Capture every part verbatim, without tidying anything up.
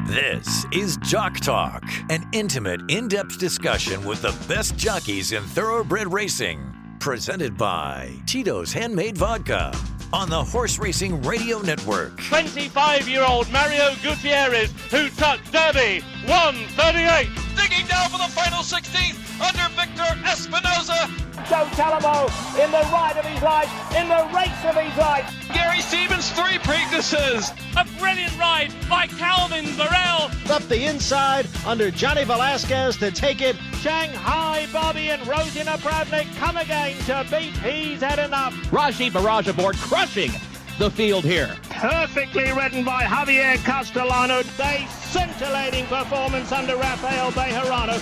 This is Jock Talk, an intimate, in-depth discussion with the best jockeys in thoroughbred racing. Presented by Tito's Handmade Vodka on the Horse Racing Radio Network. twenty-five-year-old Mario Gutierrez, who took Derby, one thirty-eight. Digging down for the final sixteenth under Victor Espinoza. Joe Talamo in the ride of his life, in the race of his life. Gary Stevens, three Preaknesses. A brilliant ride by Calvin Burrell. Up the inside under Johnny Velasquez to take it. Shanghai Bobby and Rosina Pravnik come again to beat He's Had Enough. Raji Barrage aboard, crushing the field here. Perfectly ridden by Javier Castellano. A scintillating performance under Rafael Bejarano.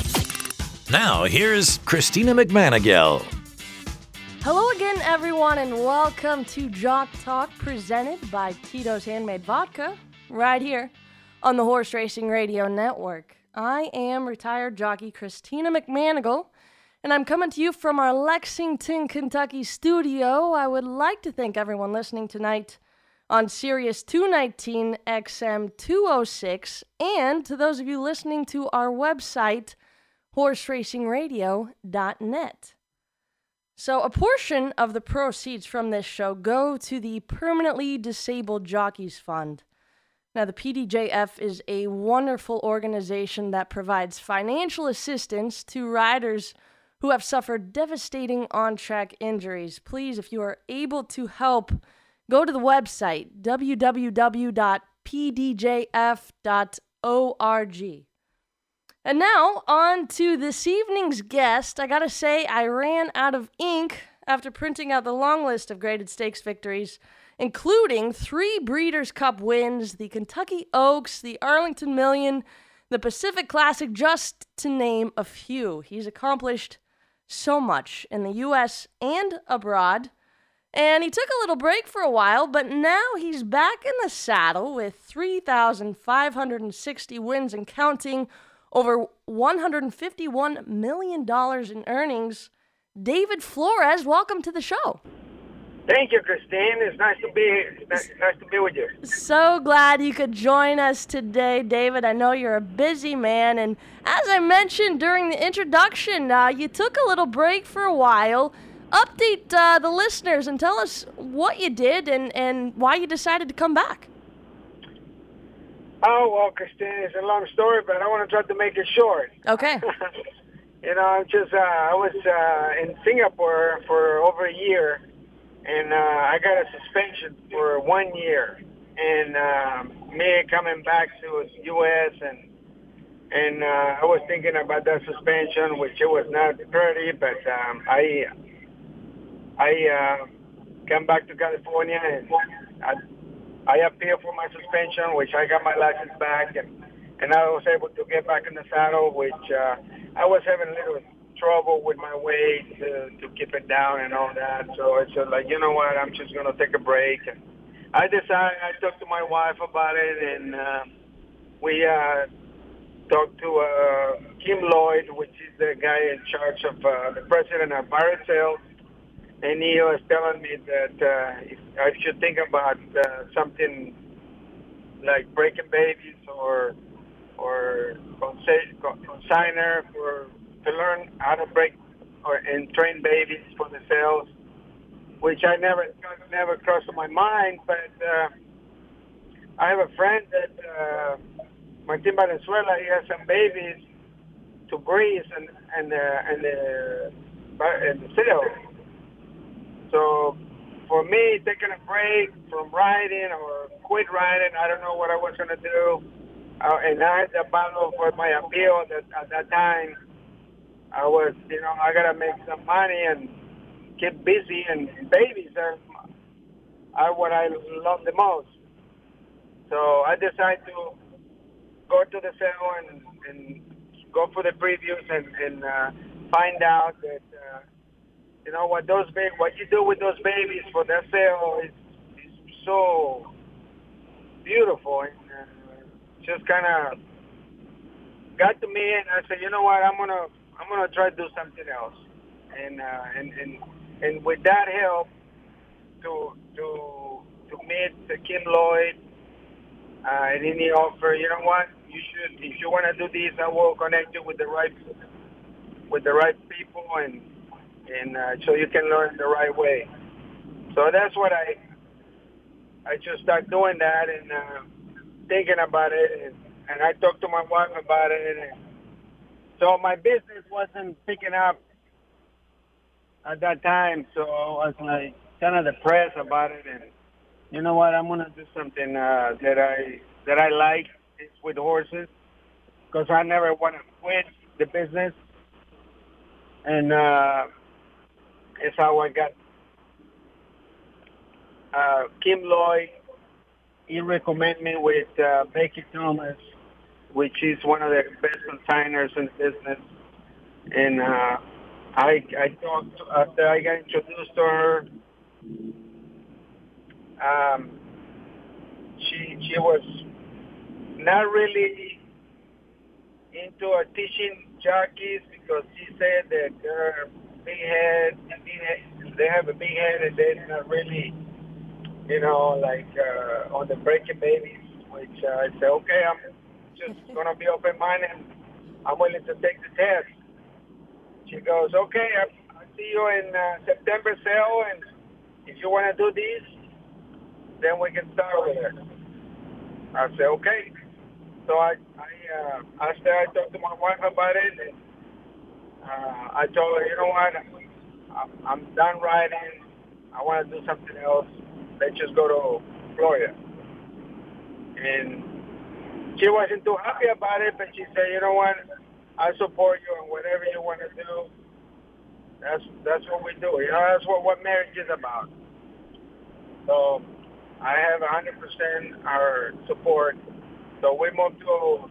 Now, here's Christina McManigal. Hello again, everyone, and welcome to Jock Talk, presented by Tito's Handmade Vodka, right here on the Horse Racing Radio Network. I am retired jockey Christina McManigal, and I'm coming to you from our Lexington, Kentucky studio. I would like to thank everyone listening tonight on Sirius two nineteen X M two oh six, and to those of you listening to our website, horse racing radio dot net. So a portion of the proceeds from this show go to the Permanently Disabled Jockeys Fund. Now, the P D J F is a wonderful organization that provides financial assistance to riders who have suffered devastating on-track injuries. Please, if you are able to help, go to the website, w w w dot p d j f dot org. And now, on to this evening's guest. I gotta say, I ran out of ink after printing out the long list of graded stakes victories, including three Breeders' Cup wins, the Kentucky Oaks, the Arlington Million, the Pacific Classic, just to name a few. He's accomplished so much in the U S and abroad, and he took a little break for a while, but now he's back in the saddle with three thousand five hundred sixty wins and counting, over one hundred fifty-one million dollars in earnings. David Flores, welcome to the show. Thank you, Christine. It's nice to be nice, nice to be with you. So glad you could join us today, David. I know you're a busy man, and as I mentioned during the introduction, uh, you took a little break for a while. Update uh, the listeners and tell us what you did and, and why you decided to come back. Oh, well, Christine, it's a long story, but I want to try to make it short. Okay. you know, I'm just, uh, I was uh, in Singapore for over a year, and uh, I got a suspension for one year. And uh, me coming back to the U S, and and uh, I was thinking about that suspension, which it was not pretty, but um, I, I uh, come back to California, and I I appealed for my suspension, which I got my license back, and, and I was able to get back in the saddle, which uh, I was having a little trouble with my weight to, to keep it down and all that. So I said, like, you know what, I'm just going to take a break. And I decided, I talked to my wife about it, and uh, we uh, talked to uh, Kim Lloyd, which is the guy in charge of uh, the president of Barrett Sales. And he was telling me that uh, I should think about uh, something like breaking babies or or consi- consigner for to learn how to break or and train babies for the sales, which I never never crossed my mind. But uh, I have a friend that uh, Martin Valenzuela. He has some babies to breeze and and uh, and the uh, and the sales. So for me, taking a break from riding or quit riding, I don't know what I was going to do. Uh, and I had the battle for my appeal that, at that time. I was, you know, I got to make some money and keep busy. And babies are, are what I love the most. So I decided to go to the sale and, and go for the previews and, and uh, find out that, uh, you know, what those ba- what you do with those babies for that sale is, is so beautiful. And uh, just kind of got to me, and I said, you know what, I'm gonna I'm gonna try to do something else. And uh, and and and with that help, to to to meet Kim Lloyd Uh, and then he offered, you know what? You should, if you want to do this, I will connect you with the right, with the right people, and and uh, so you can learn the right way. So that's what I, I just started doing that and uh, thinking about it, and, and I talked to my wife about it, and so my business wasn't picking up at that time, so I was like kind of depressed about it, and you know what? I'm gonna do something uh, that I that I like. It's with horses, because I never want to quit the business, and uh, it's how I got uh, Kim Lloyd. He recommended me with uh, Becky Thomas, which is one of the best consigners in the business, and uh, I I talked after I got introduced to her. Um, she she was not really into uh, teaching jockeys, because she said that they're big head, they have a big head, and they're not really, you know, like uh, on the breaking babies. Which uh, I said, okay, I'm just gonna be open-minded. I'm willing to take the test. She goes, okay, I, I see you in uh, September sale, and if you want to do these, then we can start with it. I said, okay. So I, I uh, after I talked to my wife about it, and uh, I told her, you know what, I'm, I'm done riding. I want to do something else. Let's just go to Florida. And she wasn't too happy about it, but she said, you know what, I support you in whatever you want to do. That's that's what we do. You know, that's what, what marriage is about. So I have one hundred percent our support. So we moved to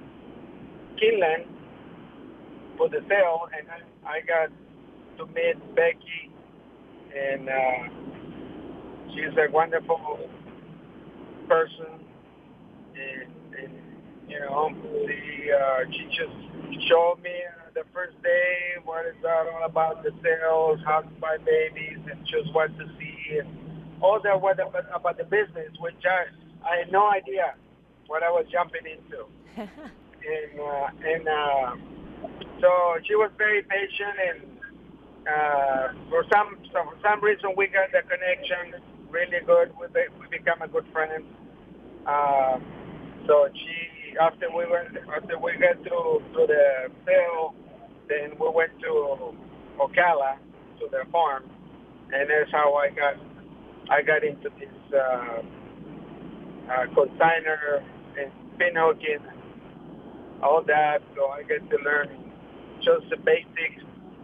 Kinland for the sale, and I, I got to meet Becky, and uh, she's a wonderful person. And, and you know, the, uh, she just showed me uh, the first day what it's all about, the sales, how to buy babies, and just what to see, and all that what about, about the business, which I, I had no idea what I was jumping into. and uh, and uh, so she was very patient, and uh, for some, some for some reason we got the connection really good. We be, we become a good friend. Uh, so she after we went after we got to to the sale, then we went to Ocala to the farm, and that's how I got I got into this uh, uh, consigner and pinhooking, all that. So I get to learn just the basics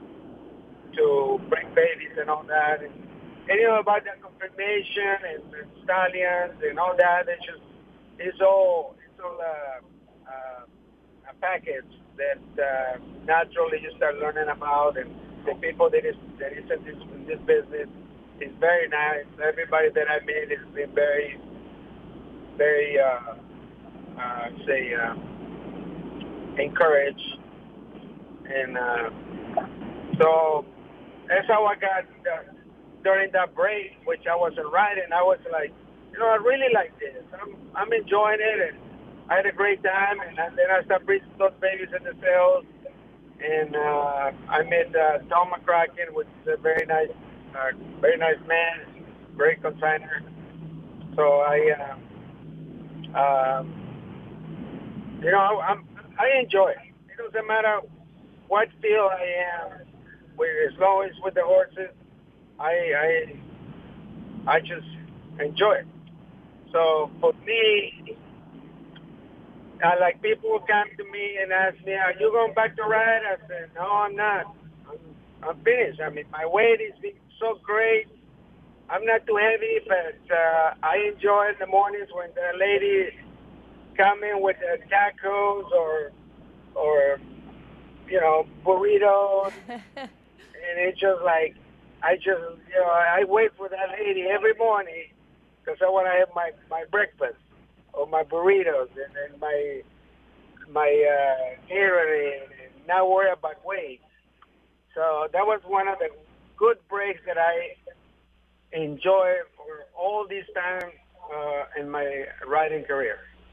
to bring babies and all that, and, and you know about the confirmation and the stallions and all that. It's just it's all it's all uh, uh, a package that uh, naturally you start learning about, and the people that is that is in this, in this business is very nice. Everybody that I met has been very, very, uh, uh, say, uh, encouraged. And uh, so that's how I got, uh, during that break, which I wasn't riding, I was like, you know, I really like this. I'm I'm enjoying it, and I had a great time. And then I started bringing those babies in the sales. And uh, I met uh, Tom McCracken, which is a very nice Uh, very nice man, great consigner. So I, uh, uh, you know, I'm, I enjoy it. It doesn't matter what field I am, with, as long as with the horses, I, I, I just enjoy it. So for me, uh, like people will come to me and ask me, "Are you going back to ride?" I said, "No, I'm not. I'm, I'm finished. I mean, my weight is being so great. I'm not too heavy, but uh, I enjoy in the mornings when the lady come in with the tacos or, or you know, burritos, and it's just like, I just, you know, I wait for that lady every morning because I want to have my, my breakfast or my burritos and, and my my uh, Gatorade and not worry about weight. So that was one of the good breaks that I enjoy for all this time uh, in my riding career.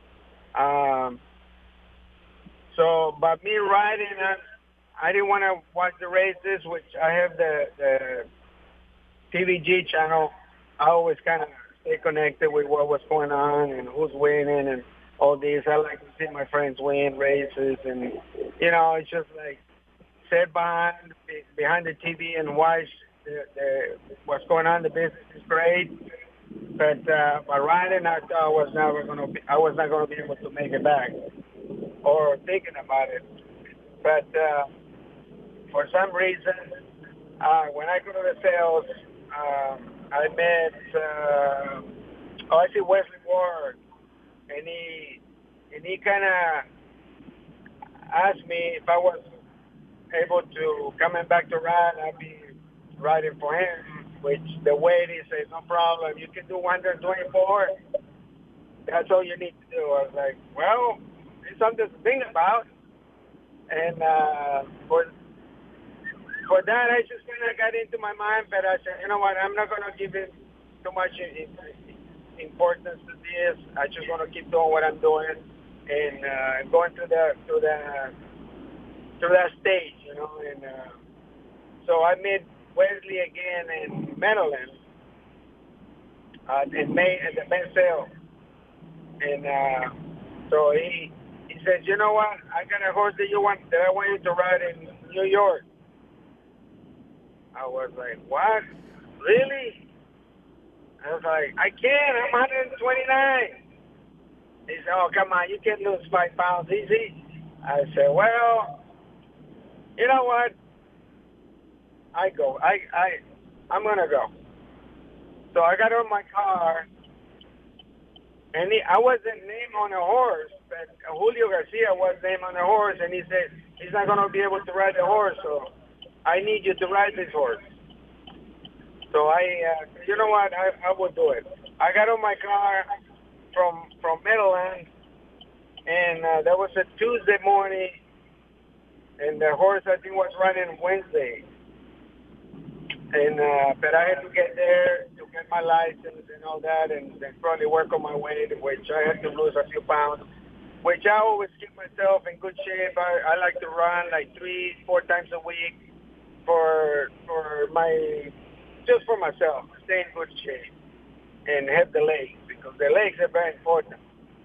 Um, so, but me riding, I, I didn't want to watch the races, which I have the, the T V G channel. I always kind of stay connected with what was going on and who's winning and all this. I like to see my friends win races, and you know, it's just like sit behind behind the T V and watch the, the, what's going on. The business is great, but uh, by riding, I thought I was never going to be. I was not going to be able to make it back, or thinking about it. But uh, for some reason, uh, when I go to the sales, um, I met. Uh, oh, I see Wesley Ward, and he and he kind of asked me if I was able to coming back to ride. I'd be riding for him, which the weight he says no problem. You can do one twenty-four. That's all you need to do. I was like, well, it's something to think about. And uh, for for that, I just kind of got into my mind. But I said, you know what? I'm not going to give it too much importance to this. I just want to keep doing what I'm doing and uh, going through the through the through that stage, you know. And uh, so I met Wesley again in Maryland uh, in May at the May sale, and uh, so he he said, you know what? I got a horse that you want that I want you to ride in New York. I was like, what? Really? I was like, I can't. I'm one twenty-nine. He said, oh, come on. You can lose five pounds easy. I said, well, you know what? I go. I, I, I'm going to go. So I got on my car, and he, I wasn't named on a horse, but Julio Garcia was named on a horse, and he said, he's not going to be able to ride the horse, so I need you to ride this horse. So I, uh, you know what, I, I will do it. I got on my car from from Midland, and uh, that was a Tuesday morning, and the horse, I think, was running Wednesday. And uh, but I had to get there to get my license and all that, and then probably work on my weight, which I had to lose a few pounds, which I always keep myself in good shape. I, I like to run like three, four times a week for for my just for myself, stay in good shape and have the legs, because the legs are very important.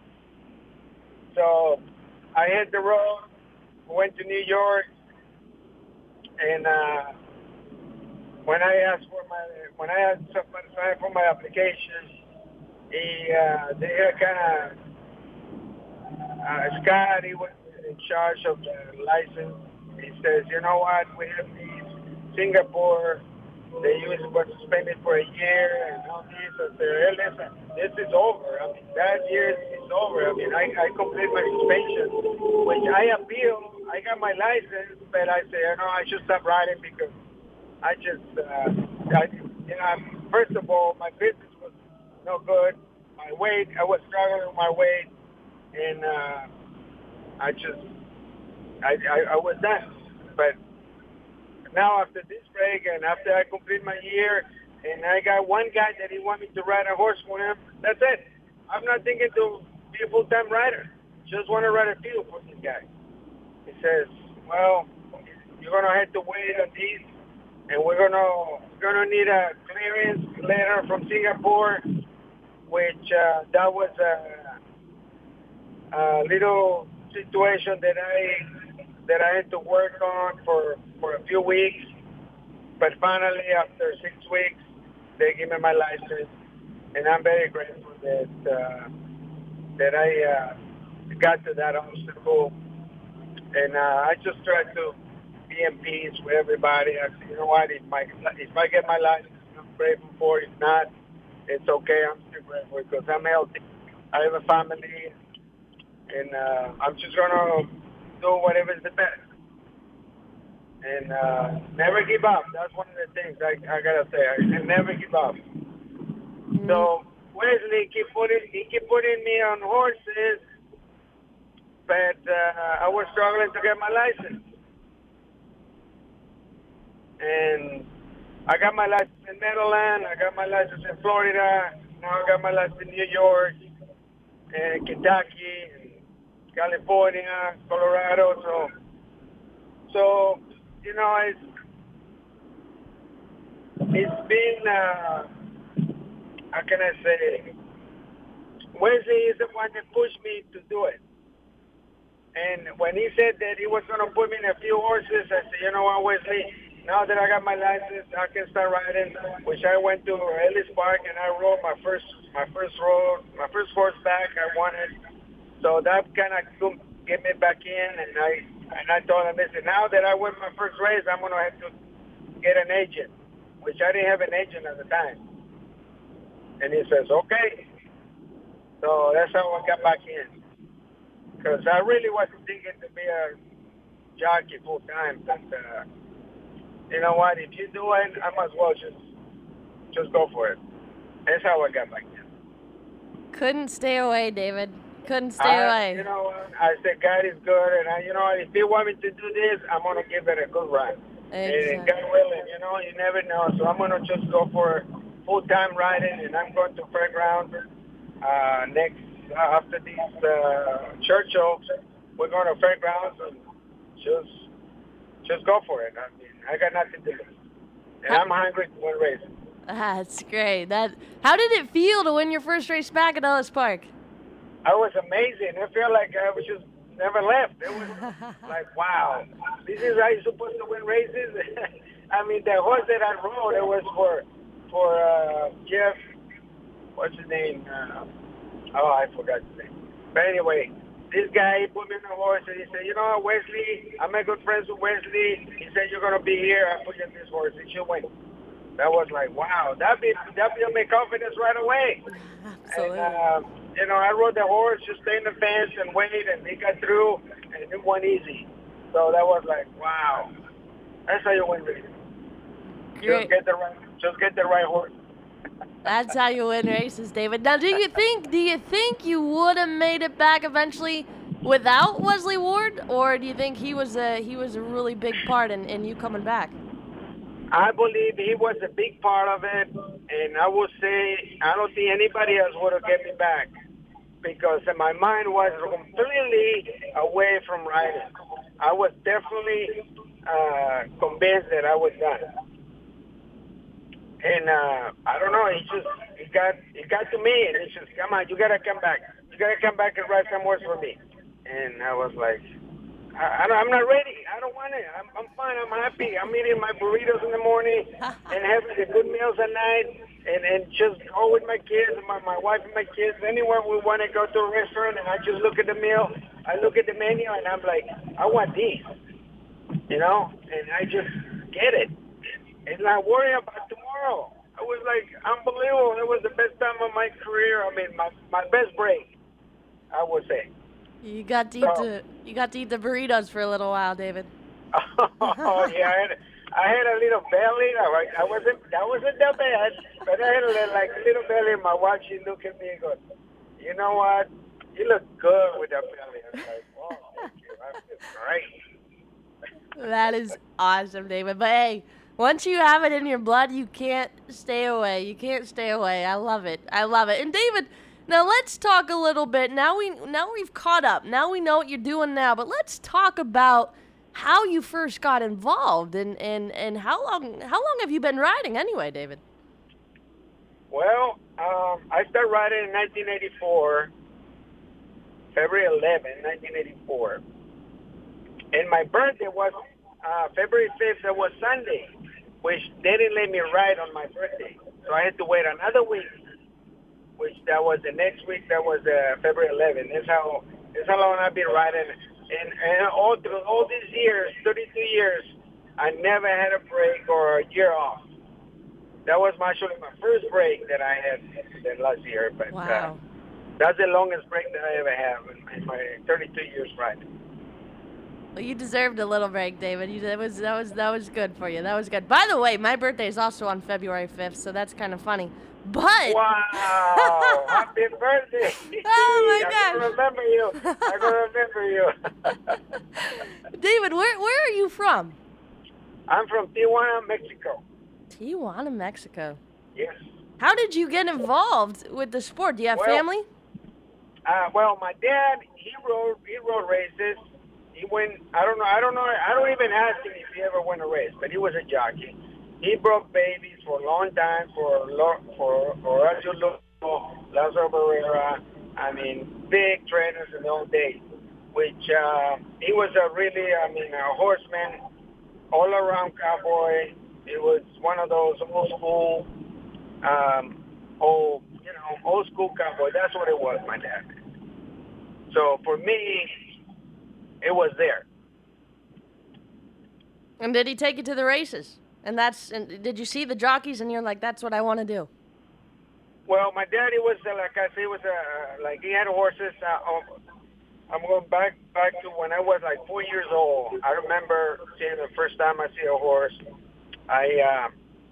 So I hit the road, went to New York, and uh, when I asked for my when I asked somebody for my application, he uh, they had kind of uh, Scott. He was in charge of the license. He says, you know what? We have these Singapore. They used to suspend it for a year and all this. I said, hey, listen, this is over. I mean, that year is over. I mean, I, I completed my suspension, which I appeal. I got my license, but I said, you know, I should stop riding because I just, uh, I, you know, first of all, my business was no good. My weight, I was struggling with my weight, and uh, I just, I, I, I was done. But now after this break and after I complete my year, and I got one guy that he want me to ride a horse for him, that's it. I'm not thinking to be a full-time rider. Just want to ride a field for this guy. He says, well, you're going to have to wait on these, and we're going to we're gonna need a clearance letter from Singapore, which uh, that was a, a little situation that I that I had to work on for, for a few weeks. But finally, after six weeks, they gave me my license, and I'm very grateful that uh, that I uh, got to that obstacle. And uh, I just try to be in peace with everybody. I said, you know what, if, my, if I get my license, I'm grateful for it. If not, it's okay. I'm still grateful because I'm healthy. I have a family, and uh, I'm just going to do whatever is the best. And uh, never give up. That's one of the things I, I got to say. I can never give up. Mm-hmm. So Wesley keep putting, he keep putting me on horses, but uh, I was struggling to get my license. And I got my license in Maryland. I got my license in Florida. Now I got my license in New York and Kentucky. And California, Colorado. So, so you know, it's it's been uh, how can I say? Wesley is the one that pushed me to do it. And when he said that he was going to put me in a few horses, I said, you know what, Wesley, now that I got my license, I can start riding, which I went to Ellis Park and I rode my first my first road, my first horseback. I won it. So that kind of get me back in, and I and I told him, listen, now that I won my first race, I'm going to have to get an agent, which I didn't have an agent at the time. And he says, okay. So that's how I got back in. Because I really wasn't thinking to be a jockey full time. But uh, you know what? If you do it, I might as well just just go for it. That's how I got back in. Couldn't stay away, David. Couldn't stay I, away. You know, I said God is good, and I, you know, if He want me to do this, I'm gonna give it a good run. Exactly. And God willing, you know, you never know. So I'm gonna just go for full time riding, and I'm going to fairgrounds uh, next. Uh, after these uh, Churchill, we're going to fairgrounds and just just go for it. I mean, I got nothing to lose, and I'm hungry to win races. That's great. That. How did it feel to win your first race back at Ellis Park? I was amazing. I felt like I was just never left. It was like, wow, this is how you're supposed to win races. I mean, the horse that I rode, it was for for uh, Jeff. What's his name? Uh, Oh, I forgot his name. But anyway, this guy put me on the horse and he said, you know, Wesley, I'm a good friend with Wesley. He said, you're going to be here. I put you on this horse. And you win. That was like, wow. That be, that built me confidence right away. Absolutely. And, uh, you know, I rode the horse, just stay in the fence and wait, and he got through, and it went easy. So that was like, wow. That's how you win races. Just get the right, just get the right horse. That's how you win races, David. Now, do you think do you think you would have made it back eventually without Wesley Ward, or do you think he was a he was a really big part in, in you coming back? I believe he was a big part of it, and I would say I don't think anybody else would have get me back because my mind was completely away from riding. I was definitely uh, convinced that I was done. And uh, I don't know, he just, he got, he got to me, and he just, come on, you gotta come back. You gotta come back and ride some horse for me. And I was like, I, I don't, I'm not ready. I don't want it. I'm, I'm fine. I'm happy. I'm eating my burritos in the morning and having the good meals at night, and, and just go with my kids, and my, my wife and my kids, anywhere we want to go to a restaurant, and I just look at the meal. I look at the menu, and I'm like, I want these, you know, and I just get it. And not worry about tomorrow. I was like, unbelievable. It was the best time of my career. I mean, my, my best break, I would say. You got to eat so, the you got to eat the burritos for a little while, David. Oh yeah, I had, I had a little belly. I, I wasn't that wasn't that bad, but I had a little, like a little belly. My wife, she looked at me and goes, "You know what? You look good with that belly." I was like, "Oh, thank you. I feel great." That is awesome, David. But hey. Once you have it in your blood, you can't stay away. You can't stay away. I love it. I love it. And David, now let's talk a little bit. Now we now we've caught up. Now we know what you're doing now. But let's talk about how you first got involved and, and, and how long how long have you been riding anyway, David? Well, um, I started riding in nineteen eighty-four, February eleventh, nineteen eighty-four. And my birthday was uh, February fifth. It was Sunday, which they didn't let me ride on my birthday. So I had to wait another week, which that was the next week. That was uh, February eleventh. That's how, that's how long I've been riding. And, and all through all these years, thirty-two years, I never had a break or a year off. That was my, actually my first break that I had that last year. But wow. uh, that's the longest break that I ever have in, in my thirty-two years riding. Well, you deserved a little break, David. You, that was that was that was good for you. That was good. By the way, my birthday is also on February fifth, so that's kind of funny. But wow, happy birthday! Oh my gosh, I remember you. I remember you. David, where where are you from? I'm from Tijuana, Mexico. Tijuana, Mexico. Yes. How did you get involved with the sport? Do you have well, family? Uh, well, my dad, he rode, he rode races. He went, I don't know, I don't know, I don't even ask him if he ever won a race, but he was a jockey. He broke babies for a long time, for, for, for Horacio Lugo, Lazaro Barrera, I mean, big trainers in the old days, which uh, he was a really, I mean, a horseman, all-around cowboy. It was one of those old school, um, old, you know, old school cowboy. That's what it was, my dad. So for me, it was there. And did he take you to the races? And that's, and did you see the jockeys and you're like, that's what I want to do? Well, my daddy was, uh, like I say, was uh, like he had horses. Uh, I'm going back back to when I was like four years old. I remember seeing the first time I see a horse. I uh,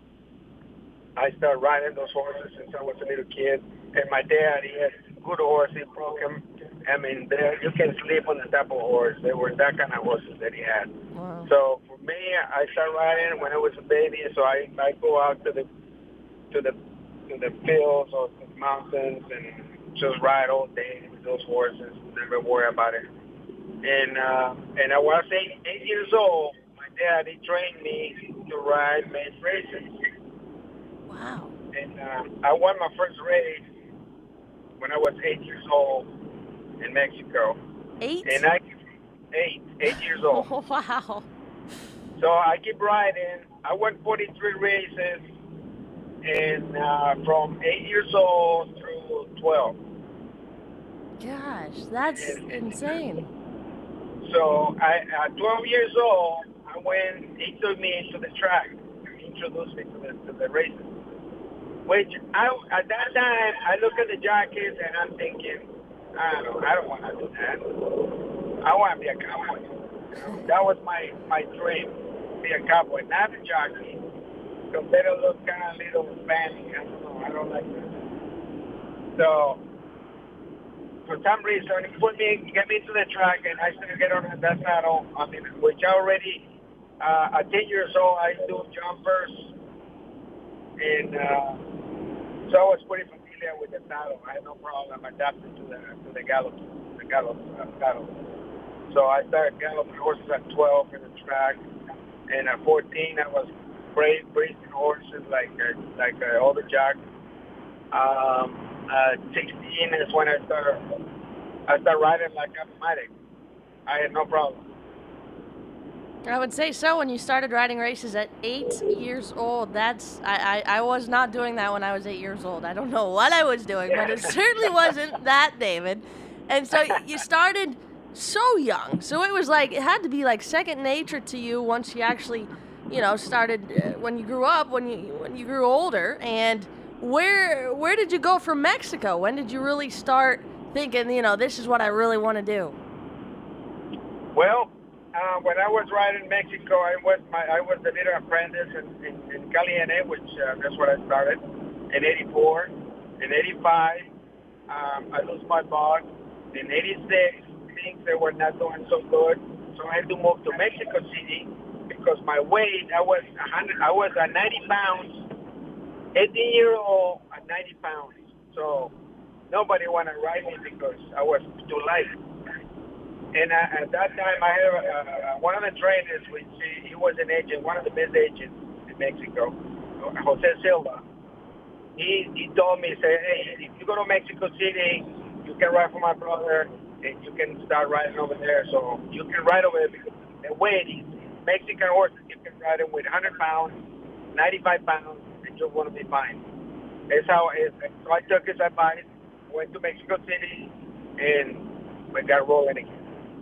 I started riding those horses since I was a little kid. And my dad, he had a good horse. He broke him. I mean, there, you can sleep on the top of a horse. They were that kind of horses that he had. Wow. So for me, I started riding when I was a baby. So I I go out to the to the to the fields or the mountains and just ride all day with those horses. Never worry about it. And uh, and I was eight, eight years old. My dad, he trained me to ride main races. Wow. And uh, I won my first race when I was eight years old in Mexico. Eight? And I eight, eight years old. Oh, wow. So I keep riding. I won forty-three races, and uh, from eight years old through twelve. Gosh, that's insane. So I, at twelve years old, I went. He took me into the track, introduced me to the to the races. Which I at that time I look at the jockeys and I'm thinking, I don't know, I don't want to do that. I want to be a cowboy. That was my my dream, be a cowboy, not a jockey. Because they don't look kind of little fancy. I don't know. I don't like that. So for some reason, he put me, get me to the track, and I started to get on that saddle. I mean, which already uh, at ten years old, I do jumpers, and uh, so I was pretty familiar with the saddle. I had no problem adapting to the to the gallop, the gallop uh, saddle. So I started galloping horses at twelve in the track, and at fourteen, I was brave, bracing horses like uh, like uh, all the jocks. Um, uh, sixteen is when I started. I started riding like automatic. I had no problem. I would say so. When you started riding races at eight years old, that's I, I, I was not doing that when I was eight years old. I don't know what I was doing, but it certainly wasn't that, David. And so you started so young. So it was like, it had to be like second nature to you once you actually, you know, started, uh, when you grew up, when you when you grew older. And where where did you go from Mexico? When did you really start thinking, you know, this is what I really want to do? Well, uh, when I was riding in Mexico, I was my I was the little apprentice in, in, in Caliente, which uh, that's where I started in eighty-four. In eighty-five, um, I lost my boss. In eighty-six, things they were not doing so good, so I had to move to Mexico City because my weight, I was one hundred, I was at ninety pounds, eighteen year old at ninety pounds. So nobody wanted to ride me because I was too light. And uh, at that time, I had uh, one of the trainers, which he, he was an agent, one of the best agents in Mexico, Jose Silva. He he told me, he said, hey, if you go to Mexico City, you can ride for my brother, and you can start riding over there. So you can ride over there because the weight is Mexican horses, you can ride them with one hundred pounds, ninety-five pounds, and you're going to be fine. That's how it is. So I took his advice, went to Mexico City, and we got rolling again.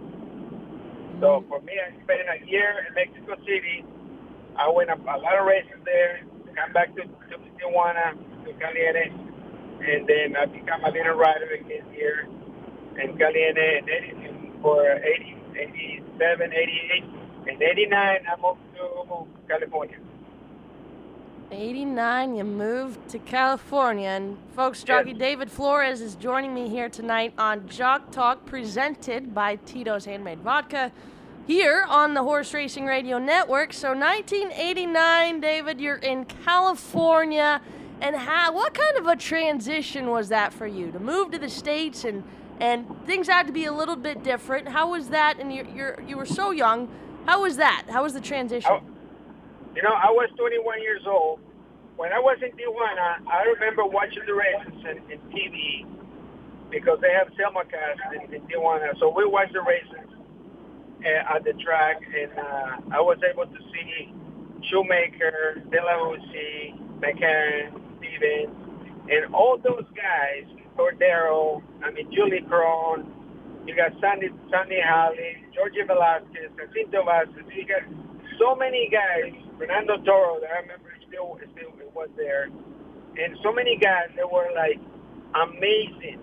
So for me, I spent a year in Mexico City. I went a, a lot of races there, come back to, to Tijuana, to Caliente, and then I became a little rider again here in Caliente, and then for eighty, eighty-seven, eighty-eight, and eighty-nine, I moved to California. eighty-nine, you moved to California. And folks, jockey yes. David Flores is joining me here tonight on Jock Talk, presented by Tito's Handmade Vodka, here on the Horse Racing Radio Network. So nineteen eighty-nine, David, you're in California, And how? What kind of a transition was that for you to move to the States and and things had to be a little bit different? How was that? And you're, you're you were so young. How was that? How was the transition? I, you know, I was twenty-one years old. When I was in Tijuana, I remember watching the races in, in T V because they have simulcast in, in Tijuana. So we watched the races uh, at the track, and uh, I was able to see Shoemaker, De La Houssaye, McCarron, Stevens, and all those guys, Cordero, I mean, Julie Cron, you got Sandy, Sandy Halley, Georgie Velasquez, Jacinto Vazquez, you got so many guys, Fernando Toro, that I remember still, still was there, and so many guys that were like amazing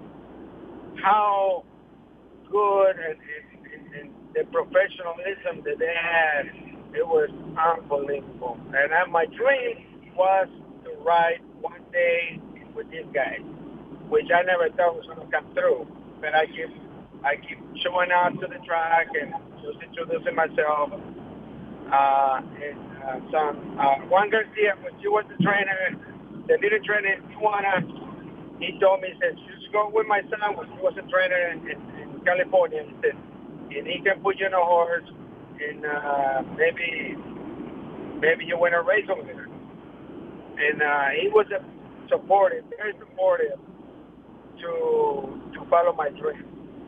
how good and, and, and the professionalism that they had. It was unbelievable. And uh, my dream was to ride one day with these guys, which I never thought was going to come through. But I keep, I keep showing up to the track and just introducing myself. Uh, and uh, some, uh, Juan Garcia, when she was the trainer, the little trainer in Tijuana, he told me, he said, just go with my son when he was a trainer in, in, in California. He said, and he can put you on a horse, and uh, maybe maybe you win a race over there. And uh, he was a supportive, very supportive to to follow my dream.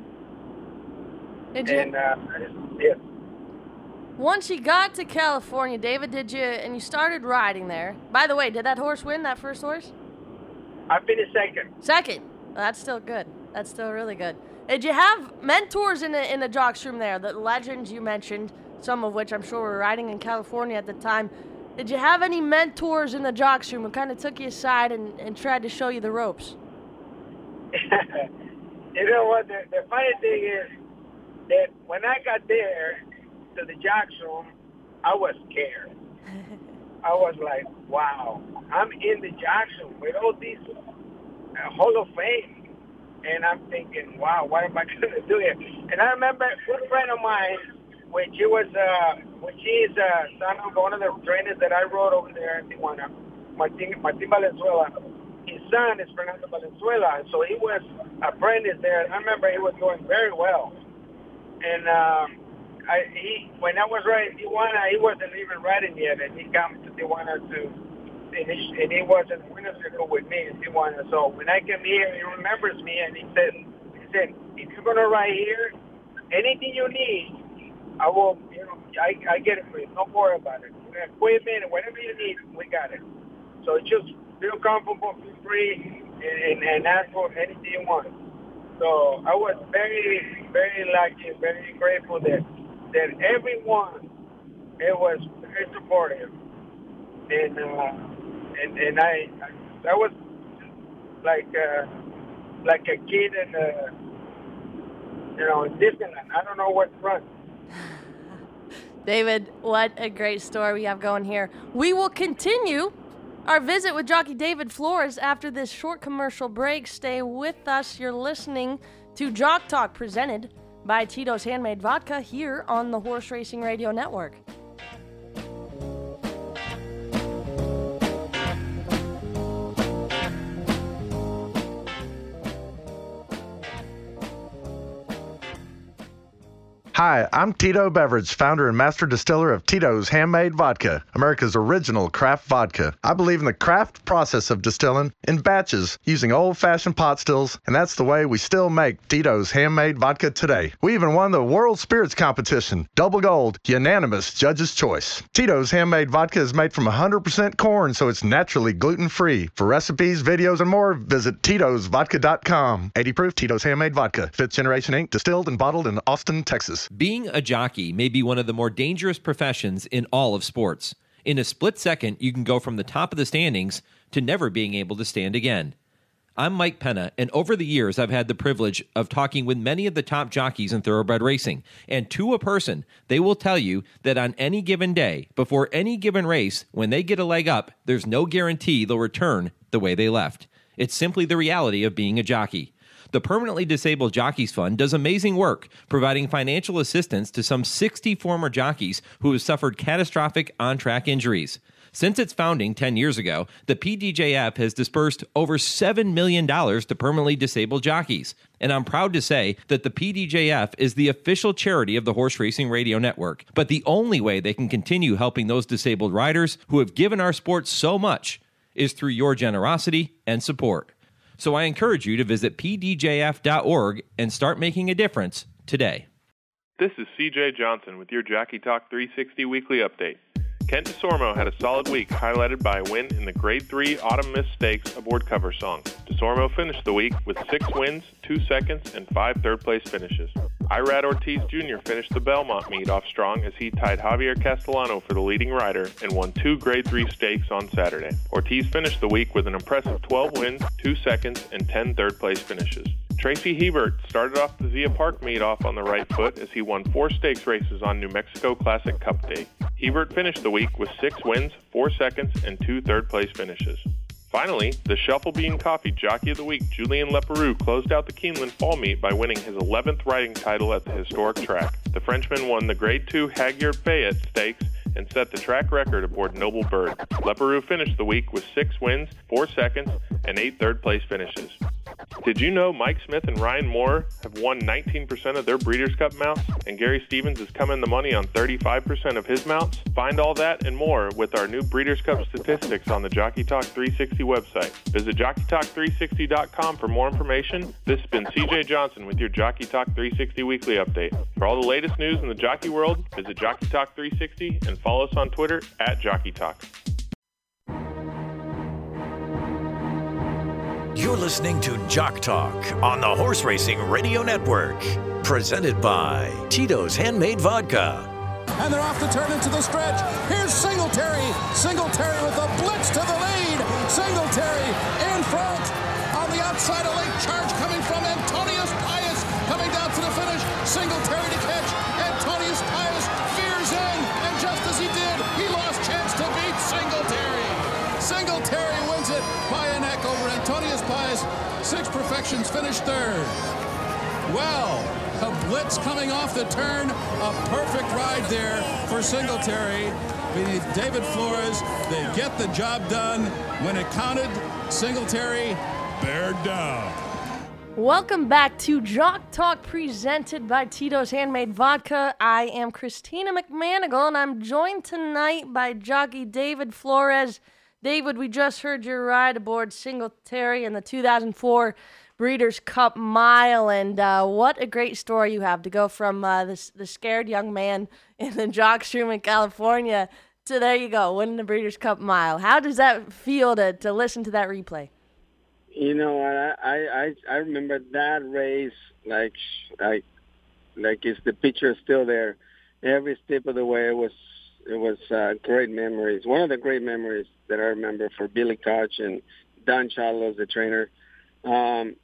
Did you? And uh, yes. Once you got to California, David, did you, and you started riding there. By the way, did that horse win, that first horse? I finished second. Second. Well, that's still good. That's still really good. Did you have mentors in the in the jocks room there? The legends you mentioned, some of which I'm sure were riding in California at the time. Did you have any mentors in the jocks room who kind of took you aside and, and tried to show you the ropes? You know what? The, the funny thing is that when I got there to the jocks room, I was scared. I was like, wow, I'm in the jocks room with all these uh, Hall of Fame. And I'm thinking, wow, what am I going to do here? And I remember a good friend of mine, when she was, uh, when she is uh, son of one of the trainers that I rode over there in Tijuana, Martin, Martin Valenzuela. His son is Fernando Valenzuela, and so he was apprentice there. And I remember he was doing very well. And um, I, he, when I was riding Tijuana, he wasn't even riding yet, and he came to Tijuana to. And he, and he was in the winner's circle with me in Tijuana. So when I came here, he remembers me, and he said, he said, if you're going to ride here, anything you need, I will, you know, I, I get it for you. Don't worry about it. Equipment, whatever you need, we got it. So just feel comfortable, feel free, and, and, and ask for anything you want. So I was very, very lucky and very grateful that, that everyone, it was very supportive. And, uh, And and I, I that was like uh, like a kid in uh, you know in Disneyland. I don't know what's front. David, what a great story we have going here. We will continue our visit with jockey David Flores after this short commercial break. Stay with us. You're listening to Jock Talk, presented by Tito's Handmade Vodka here on the Horse Racing Radio Network. Hi, I'm Tito Beverage, founder and master distiller of Tito's Handmade Vodka, America's original craft vodka. I believe in the craft process of distilling in batches using old-fashioned pot stills, and that's the way we still make Tito's Handmade Vodka today. We even won the World Spirits Competition, double gold, unanimous judge's choice. Tito's Handmade Vodka is made from one hundred percent corn, so it's naturally gluten-free. For recipes, videos, and more, visit Titos Vodka dot com. eighty proof Tito's Handmade Vodka, fifth Generation Incorporated, distilled and bottled in Austin, Texas. Being a jockey may be one of the more dangerous professions in all of sports. In a split second, you can go from the top of the standings to never being able to stand again. I'm Mike Penna, and over the years, I've had the privilege of talking with many of the top jockeys in thoroughbred racing. And to a person, they will tell you that on any given day, before any given race, when they get a leg up, there's no guarantee they'll return the way they left. It's simply the reality of being a jockey. The Permanently Disabled Jockeys Fund does amazing work, providing financial assistance to some sixty former jockeys who have suffered catastrophic on-track injuries. Since its founding ten years ago, the P D J F has dispersed over seven million dollars to permanently disabled jockeys. And I'm proud to say that the P D J F is the official charity of the Horse Racing Radio Network. But the only way they can continue helping those disabled riders who have given our sport so much is through your generosity and support. So I encourage you to visit P D J F dot org and start making a difference today. This is C J Johnson with your Jockey Talk three sixty Weekly Update. Kent DeSormo had a solid week, highlighted by a win in the Grade three Autumn Mist Stakes aboard Cover Song. DeSormo finished the week with six wins, two seconds, and five third-place finishes. Irad Ortiz Junior finished the Belmont meet off strong as he tied Javier Castellano for the leading rider and won two Grade three stakes on Saturday. Ortiz finished the week with an impressive twelve wins, two seconds, and ten third-place finishes. Tracy Hebert started off the Zia Park meet off on the right foot as he won four stakes races on New Mexico Classic Cup Day. Hebert finished the week with six wins, four seconds, and two third-place finishes. Finally, the Shuffle Bean Coffee Jockey of the Week, Julian Leparoux, closed out the Keeneland Fall Meet by winning his eleventh riding title at the historic track. The Frenchman won the Grade two Hagyard Fayette Stakes and set the track record aboard Noble Bird. Leparoux finished the week with six wins, four seconds, and eight third-place finishes. Did you know Mike Smith and Ryan Moore have won nineteen percent of their Breeders' Cup mounts, and Gary Stevens is coming the money on thirty-five percent of his mounts? Find all that and more with our new Breeders' Cup statistics on the Jockey Talk three sixty website. Visit Jockey Talk three sixty dot com for more information. This has been C J Johnson with your Jockey Talk three sixty Weekly Update. For all the latest news in the jockey world, visit Jockey Talk three sixty and follow us on Twitter at Jockey Talk. You're listening to Jock Talk on the Horse Racing Radio Network. Presented by Tito's Handmade Vodka. And they're off the turn into the stretch. Here's Singletary. Singletary with a blitz to the lead. Singletary in front. On the outside, a late charge coming from Antonius Pius. Coming down to the finish. Singletary to catch. Antonius Pius veers in. And just as he did, he lost chance to beat Singletary. Singletary wins it by a neck over Antonius Pius. Six Perfections finished third. Well, a blitz coming off the turn. A perfect ride there for Singletary. Beneath David Flores, they get the job done. When it counted, Singletary bared down. Welcome back to Jock Talk presented by Tito's Handmade Vodka. I am Christina McManigal, and I'm joined tonight by jockey David Flores. David, we just heard your ride aboard Singletary in the two thousand four Breeders' Cup Mile, and uh, what a great story you have to go from uh, this, the scared young man in the jock's room in California to, there you go, winning the Breeders' Cup Mile. How does that feel to, to listen to that replay? You know, I I I remember that race like like like it's the picture still there. Every step of the way, it was it was uh, great memories. One of the great memories that I remember for Billy Koch and Don Charlos, the trainer. Um,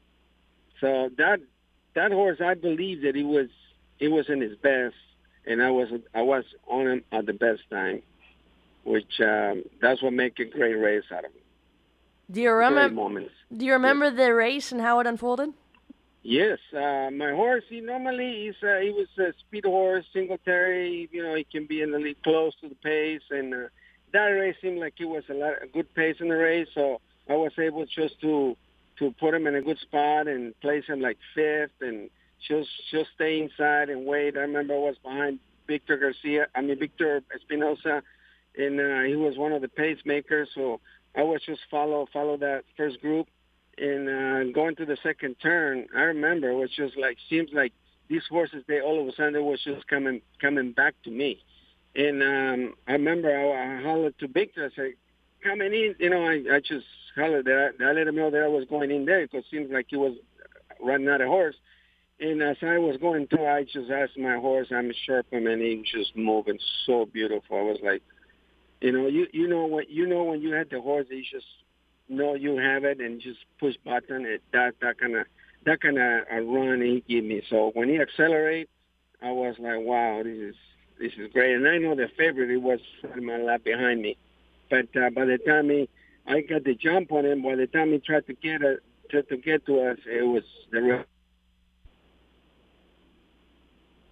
so that that horse, I believe that he was he was in his best, and I was I was on him at the best time, which um, that's what makes a great race out of him. Do you remember? Do you remember yes. the race and how it unfolded? Yes, uh, my horse. He normally he's uh, he was a speed horse, Singletary. You know, he can be in the lead close to the pace, and uh, that race seemed like it was a lot a good pace in the race. So I was able just to to put him in a good spot and place him like fifth, and just just stay inside and wait. I remember I was behind Victor Garcia. I mean Victor Espinosa, and uh, he was one of the pacemakers. So I was just follow follow that first group. And uh, going to the second turn, I remember it was just like, seems like these horses, they all of a sudden was just coming coming back to me. And um, I remember I, I hollered to Victor, I said, coming in, you know, I, I just hollered that I, I let him know that I was going in there because it seems like he was running out of horse. And as I was going through, I just asked my horse, I'm Sherpa, and he was just moving so beautiful. I was like, you know, you you know what you know when you had the horse, you just know you have it and just push button. It that that kind of that kind of a run he gave me. So when he accelerate, I was like, wow, this is this is great. And I know the favorite, it was in my lap behind me. But uh, by the time he, I got the jump on him, by the time he tried to get it to, to get to us, it was the real.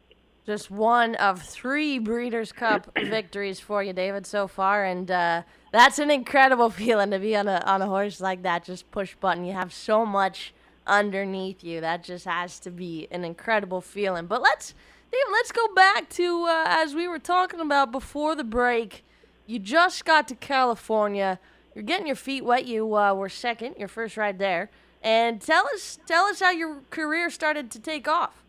Just one of three Breeders' Cup victories for you, David, so far, and uh, that's an incredible feeling to be on a on a horse like that. Just push button. You have so much underneath you. That just has to be an incredible feeling. But let's, David, let's go back to uh, as we were talking about before the break. You just got to California. You're getting your feet wet. You uh, were second, your first ride there, and tell us tell us how your career started to take off.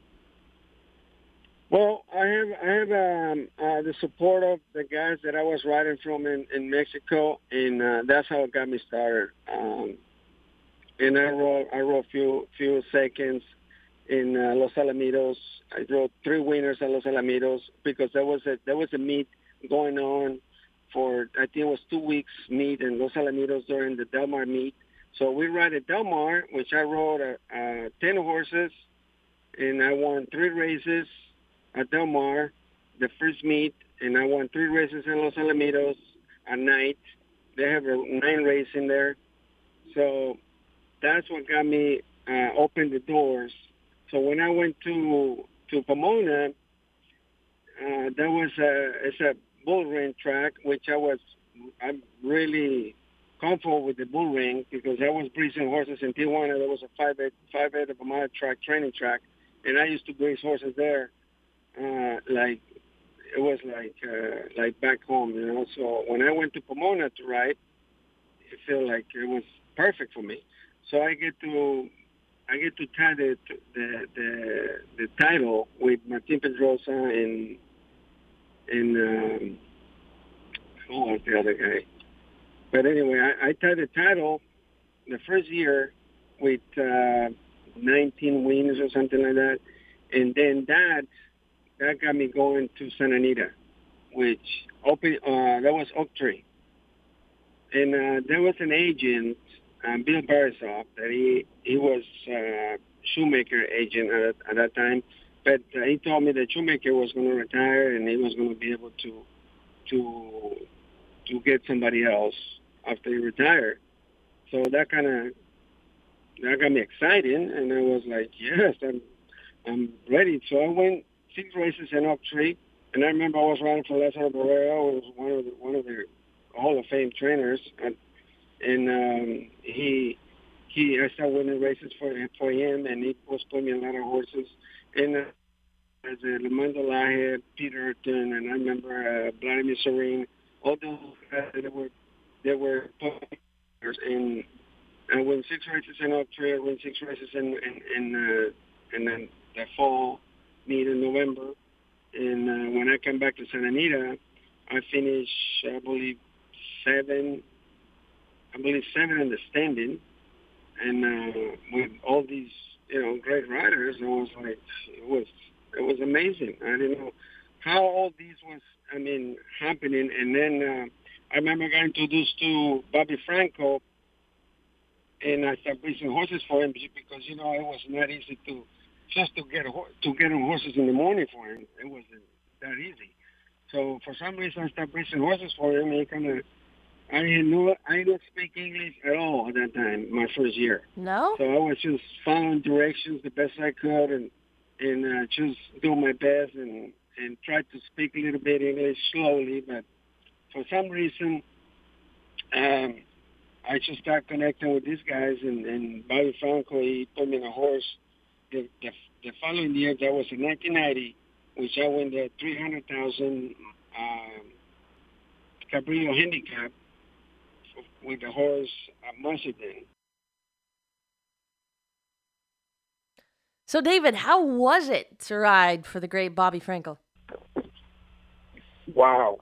Well, I have I have um, uh, the support of the guys that I was riding from in, in Mexico, and uh, that's how it got me started. Um, and I rode I rode few few seconds in uh, Los Alamitos. I rode three winners at Los Alamitos because there was a there was a meet going on for I think it was two weeks meet in Los Alamitos during the Del Mar meet. So we ride at Del Mar, which I rode uh, uh, ten horses, and I won three races at Del Mar, the first meet, and I won three races in Los Alamitos at night. They have a nine race in there. So that's what got me uh, open the doors. So when I went to to Pomona, uh, there was a it's a bull ring track, which I was I'm really comfortable with the bull ring because I was breezing horses in Tijuana. There was a five eight five eight of a mile track training track, and I used to breeze horses there. Uh, like it was like uh, like back home, you know. So when I went to Pomona to ride, it felt like it was perfect for me. So I get to I get to tie the the the, the title with Martin Pedrosa and and um, who was the other guy? But anyway, I, I tied the title the first year with uh, nineteen wins or something like that, and then that. That got me going to Santa Anita, which open, uh, that was Oak Tree. And uh, there was an agent, uh, Bill Barisov, that he, he was uh, Shoemaker agent at, at that time. But uh, he told me that Shoemaker was going to retire and he was going to be able to to to get somebody else after he retired. So that kind of that got me excited, and I was like, yes, I'm I'm ready. So I went six races in Oak Tree, and I remember I was riding for Lázaro Barrero, who was one of the one of the Hall of Fame trainers, and, and um, he he I started winning races for for him, and he was putting me a lot of horses. And uh, as a Lamando Laje, Peter Urton, and I remember uh, Vladimir Serene, all those guys that were they were players, and I won six races in Oak Tree. I won six races in in in, uh, in the, the fall meet in November, and uh, when I came back to Santa Anita, I finished, I believe, seven, I believe seven in the standing, and uh, with all these, you know, great riders, I was like, it was, it was amazing. I didn't know how all these was, I mean, happening, and then uh, I remember getting introduced to Bobby Franco, and I started breezing horses for him because, you know, it was not easy to. Just to get a, to get on horses in the morning for him, it wasn't that easy. So for some reason, I started breezing horses for him. And kind of, I knew I didn't speak English at all at that time, my first year. No. So I was just following directions the best I could, and and uh, just do my best, and and try to speak a little bit English slowly. But for some reason, um, I just started connecting with these guys, and and Bobby Franco, he put me on a horse. The, the, the following year, that was in nineteen ninety, which I won the three hundred thousand um, Cabrillo handicap with the horse uh, Mercedes. So, David, how was it to ride for the great Bobby Frankel? Wow.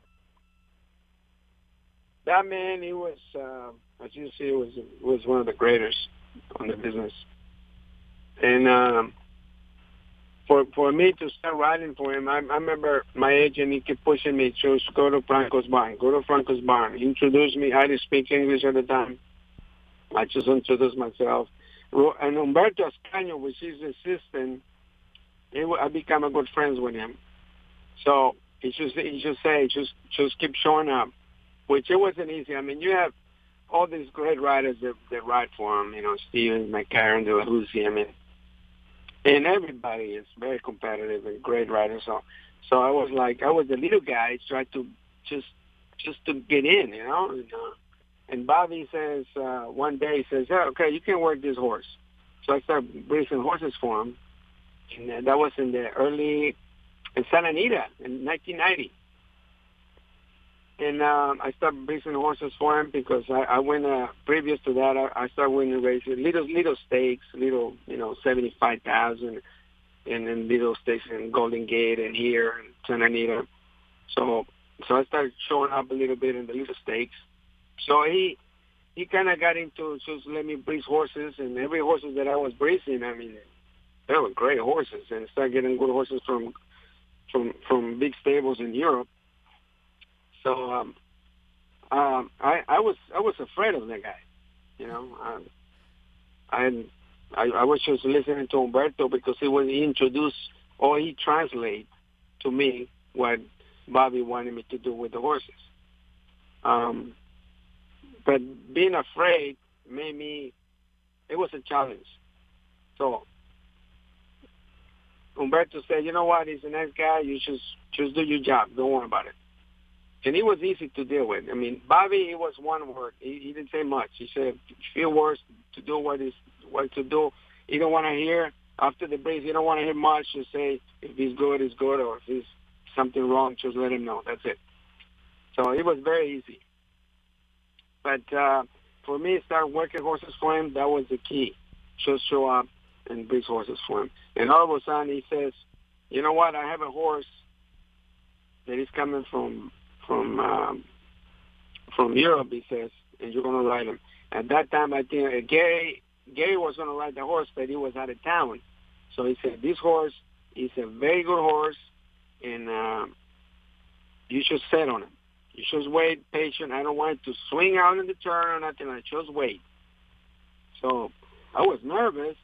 That man, he was, uh, as you see, was was one of the greatest on the business. And um, for for me to start riding for him, I, I remember my agent, he kept pushing me to go to Franco's barn, go to Franco's barn. He introduced me. I didn't speak English at the time. I just introduced myself. And Humberto Ascanio, which is the assistant, he, I became a good friends with him. So he just he just say, just just keep showing up, which it wasn't easy. I mean, you have all these great riders that, that ride for him, you know, Stevens, McCarron, De La Houssie, I mean. and everybody is very competitive and great riders. So, so I was like, I was the little guy trying to just, just to get in, you know. And, uh, and Bobby says uh, one day, he says, "Yeah, okay, you can work this horse." So I started racing horses for him, and uh, that was in the early in Santa Anita in nineteen ninety. And um, I started racing horses for him because I, I went, uh, previous to that, I, I started winning races, little little stakes, little, you know, seventy-five thousand, and then little stakes in Golden Gate and here in Santa Anita. So so I started showing up a little bit in the little stakes. So he he kind of got into just let me breeze horses, and every horses that I was breezing, I mean, they were great horses, and started getting good horses from from from big stables in Europe. So um, um, I, I was I was afraid of that guy, you know. Um, I, I I was just listening to Humberto because he would introduce or he translate to me what Bobby wanted me to do with the horses. Um, but being afraid made me. It was a challenge. So Humberto said, "You know what? He's a nice guy. You just just do your job. Don't worry about it." And he was easy to deal with. I mean, Bobby, it was one word. He, he didn't say much. He said few words to do what is what to do. You don't want to hear after the breeze. You don't want to hear much. Just say if he's good, he's good, or if he's something wrong, just let him know. That's it. So it was very easy. But uh, for me, start working horses for him. That was the key. Just show up and breeze horses for him. And all of a sudden, he says, "You know what? I have a horse that is coming from." From um, from Europe," he says, "and you're going to ride him." At that time, I think uh, Gary Gary was going to ride the horse, but he was out of town. So he said, "This horse is a very good horse, and uh, you should set on him. You should wait, patient. I don't want it to swing out in the turn or nothing. I just wait." So I was nervous.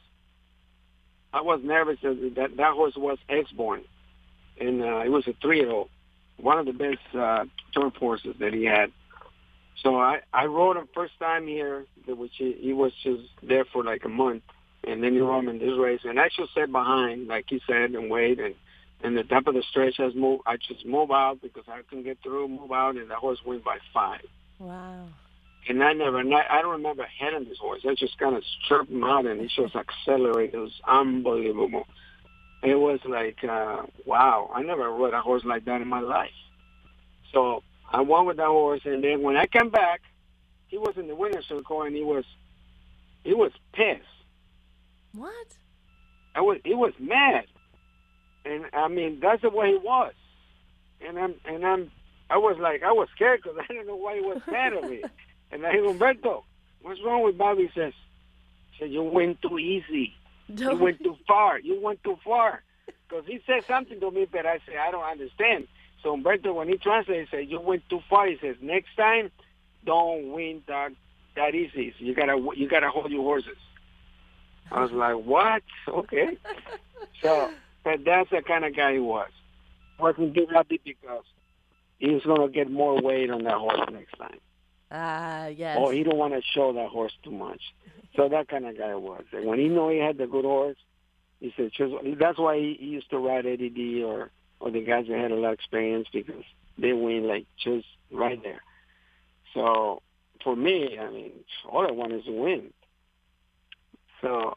I was nervous that that, that horse was X-born, and uh, it was a three-year-old. One of the best uh, turn horses that he had. So I, I rode him first time here, which he, he was just there for like a month, and then he rode him in this race. And I just sat behind, like he said, and wait. And, and the top of the stretch, I, move, I just move out because I couldn't get through, move out, and the horse went by five. Wow. And I never, I don't remember heading this horse. I just kind of chirped him out, and he just accelerated. It was unbelievable. It was like, uh, wow, I never rode a horse like that in my life. So I won with that horse, and then when I come back, he was in the winner's circle, and he was, he was pissed. What? I was, he was mad, and I mean that's the way he was, and I'm, and I'm, I was like, I was scared because I didn't know why he was mad at me, and I said, "Humberto, what's wrong with Bobby?" He says, "said you went too easy." You went too far. You went too far. Because he said something to me, but I said, I don't understand. So Humberto, when he translates, he said, "You went too far." He says, "Next time, don't win that that easy. So you gotta you gotta hold your horses." I was like, "What? Okay." So, but that's the kind of guy he was. Wasn't too happy because he was gonna get more weight on that horse next time. Ah, uh, yes. Or he don't want to show that horse too much. So that kind of guy was. And when he knew he had the good horse, he said, just, that's why he, he used to ride Eddie D or, or the guys that had a lot of experience because they win like just right there. So for me, I mean, all I want is to win. So,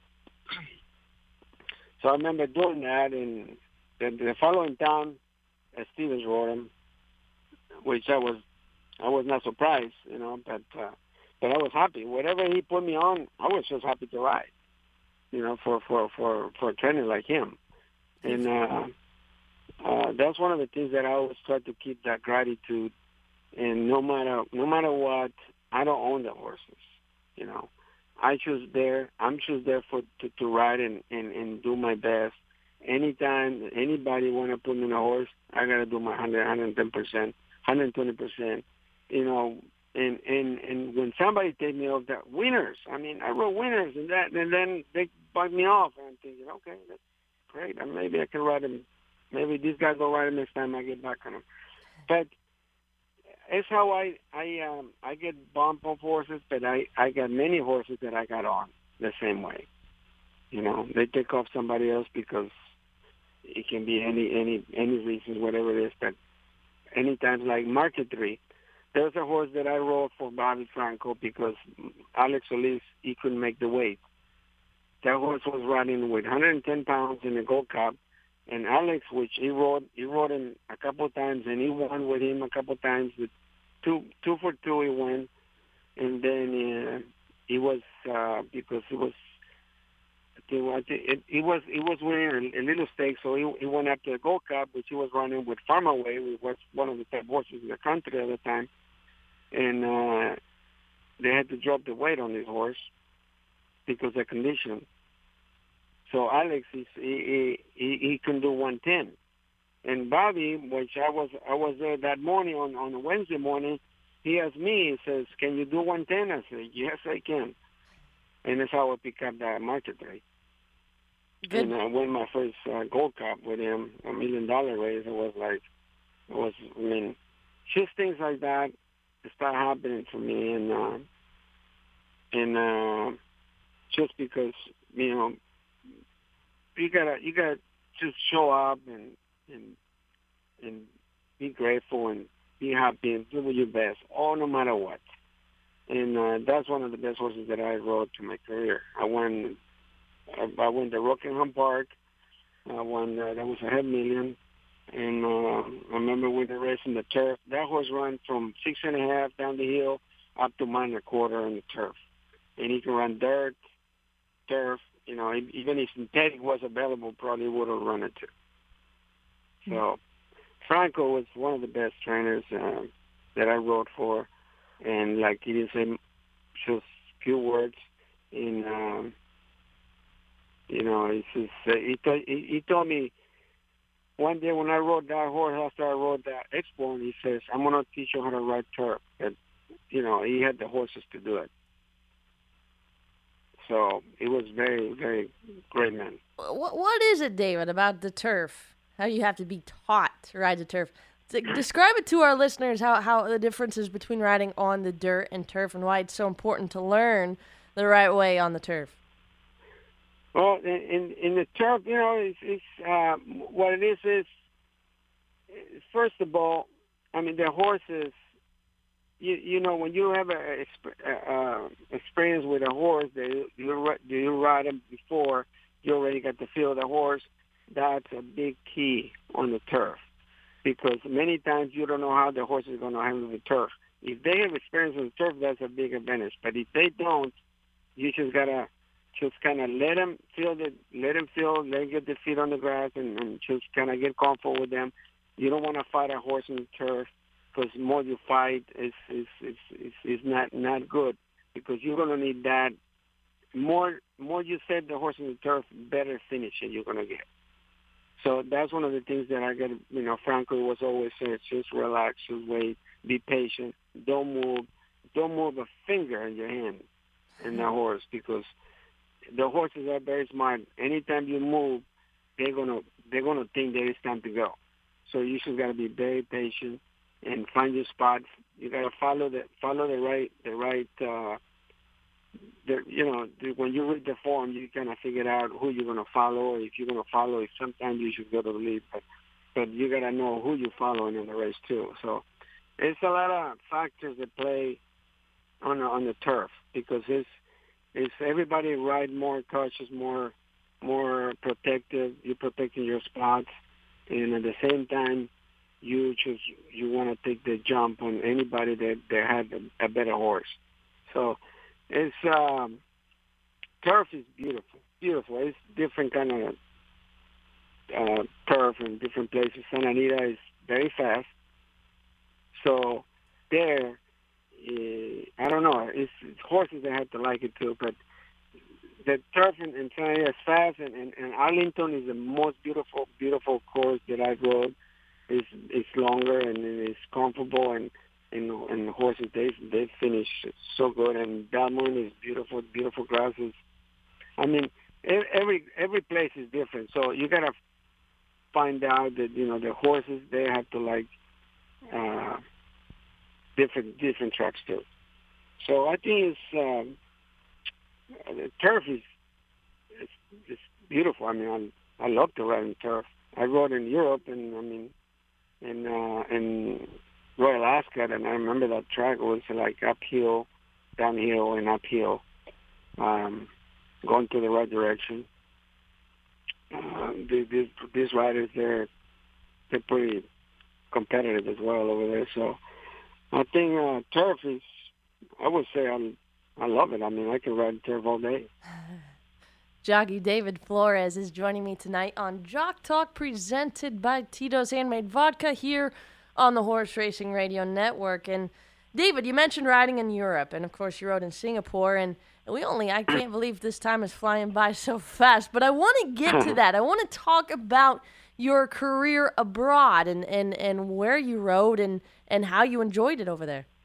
so I remember doing that, and the, the following time, uh, Stevens rode him, which I was, I was not surprised, you know, but. Uh, But I was happy. Whatever he put me on, I was just happy to ride, you know, for, for, for, for a trainer like him. And uh, uh, that's one of the things that I always try to keep, that gratitude. And no matter no matter what, I don't own the horses, you know. I just there. I'm just there for to, to ride and, and, and do my best. Anytime anybody want to put me on a horse, I got to do my one hundred, one hundred ten percent, one hundred twenty percent, you know. And, and and when somebody take me off, that winners. I mean, I rode winners, and that, and then they bug me off, and I'm thinking, okay, that's great. Maybe I can ride him. Maybe these guys will ride him next time I get back on him. But it's how I I um I get bumped off horses, but I I got many horses that I got on the same way. You know, they take off somebody else because it can be any any any reasons, whatever it is. But anytime, like Market Three, there's a horse that I rode for Bobby Franco because Alex Solis, he couldn't make the weight. That horse was running with one hundred ten pounds in the Gold Cup, and Alex, which he rode, he rode him a couple of times, and he won with him a couple of times. With two two for two, he won, and then uh, he was uh, because he was. It, it was it was winning a, a little stake, so he, he went up to the Gold Cup, which he was running with Farmaway, which was one of the top horses in the country at the time, and uh, they had to drop the weight on this horse because of condition. So Alex, he he he, he can do one ten, and Bobby, which I was I was there that morning on on a Wednesday morning, he asked me, he says, "Can you do one ten?" I said, "Yes, I can," and that's how I picked up that Market Rate. Good. And I won my first uh, Gold Cup with him, a million dollar race. It was like, it was, I mean, just things like that start happening for me. And, uh, and uh, just because, you know, you gotta, you gotta just show up and, and, and be grateful and be happy and do your best, all no matter what. And uh, that's one of the best horses that I rode to my career. I won I went to Rockingham Park. I won, uh, that was a half million. And uh, I remember when the race in the turf. That horse ran from six and a half down the hill up to mile and a quarter in the turf. And he can run dirt, turf. You know, even if synthetic was available, probably would have run it too. So Franco was one of the best trainers uh, that I rode for. And like he didn't say just few words in. Um, You know, it's just, uh, he, t- he, he told me one day when I rode that horse after I rode that Expo, and he says, "I'm going to teach you how to ride turf." And, you know, he had the horses to do it. So it was very, very great man. What, what is it, David, about the turf? How you have to be taught to ride the turf? So describe it to our listeners, how, how the differences between riding on the dirt and turf and why it's so important to learn the right way on the turf. Well, in, in in the turf, you know, it's, it's uh, what it is is, first of all, I mean, the horses, you you know, when you have a, a, a experience with a horse, that you, you you ride him before, you already got the feel of the horse. That's a big key on the turf, because many times you don't know how the horse is going to handle the turf. If they have experience on the turf, that's a big advantage. But if they don't, you just gotta just kind of let them feel the, let them feel, let them get their feet on the grass, and, and just kind of get comfortable with them. You don't want to fight a horse on the turf, because the more you fight, is is is is is not not good, because you're gonna need that. More more you set the horse on the turf, better finish it you're gonna get. So that's one of the things that I got. You know, Franco was always saying, just relax, just wait, be patient, don't move, don't move a finger in your hand in the horse, because the horses are very smart. Anytime you move, they're gonna they're gonna think that it's time to go. So you just gotta be very patient and find your spot. You gotta follow the follow the right the right. Uh, the, you know, the, when you read the form, you kind of figure out who you're gonna follow. Or if you're gonna follow, if sometimes you should go to the lead, but but you gotta know who you're following in the race too. So it's a lot of factors that play on the, on the turf, because it's It's everybody ride more cautious, more more protective. You're protecting your spots, and at the same time, you just you want to take the jump on anybody that, that had a, a better horse. So it's um, turf is beautiful, beautiful. It's different kind of uh, turf in different places. Santa Anita is very fast, so there. Uh, I don't know. It's, it's horses that have to like it too, but the turf in, in Santa Anita is fast, and, and, and Arlington is the most beautiful, beautiful course that I've rode. It's it's longer and it's comfortable, and and, and the horses they they finish so good. And Belmont is beautiful, beautiful grasses. I mean, every every place is different, so you gotta find out that you know the horses they have to like. Uh, different different tracks too. So I think it's um, the turf is it's it's beautiful. I mean, I I love to ride in turf. I rode in Europe, and I mean, in uh, in Royal Ascot, and I remember that track was like uphill, downhill, and uphill, um, going to the right direction. Uh, these, these these riders, they're they're pretty competitive as well over there. So I think uh, turf is, I would say I I love it. I mean, I can ride turf all day. Jockey David Flores is joining me tonight on Jock Talk, presented by Tito's Handmade Vodka here on the Horse Racing Radio Network. And David, you mentioned riding in Europe, and of course you rode in Singapore, and we only, I can't believe this time is flying by so fast, but I want to get to that. I want to talk about your career abroad and, and, and where you rode and, and how you enjoyed it over there.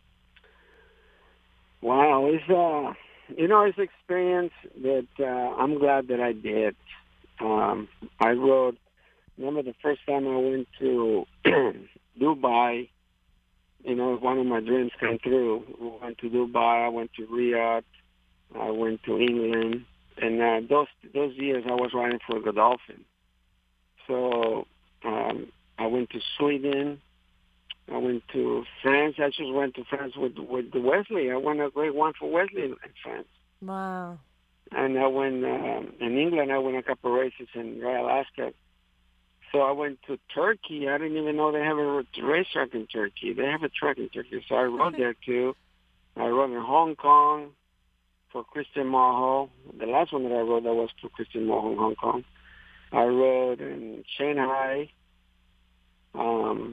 Wow, it's uh, you know, it's an experience that uh, I'm glad that I did. Um, I rode. Remember the first time I went to Dubai. You know, one of my dreams came true. We went to Dubai. I went to Riyadh. I went to England, and uh, those those years I was riding for Godolphin. So um, I went to Sweden. I went to France. I just went to France with with Wesley. I won a great one for Wesley in, in France. Wow. And I went um, in England. I won a couple of races in Royal Ascot. So I went to Turkey. I didn't even know they have a racetrack in Turkey. They have a track in Turkey. So I rode there too. I rode in Hong Kong for Christian Maho. The last one that I rode, that was for Christian Maho in Hong Kong. I rode in Shanghai. Um,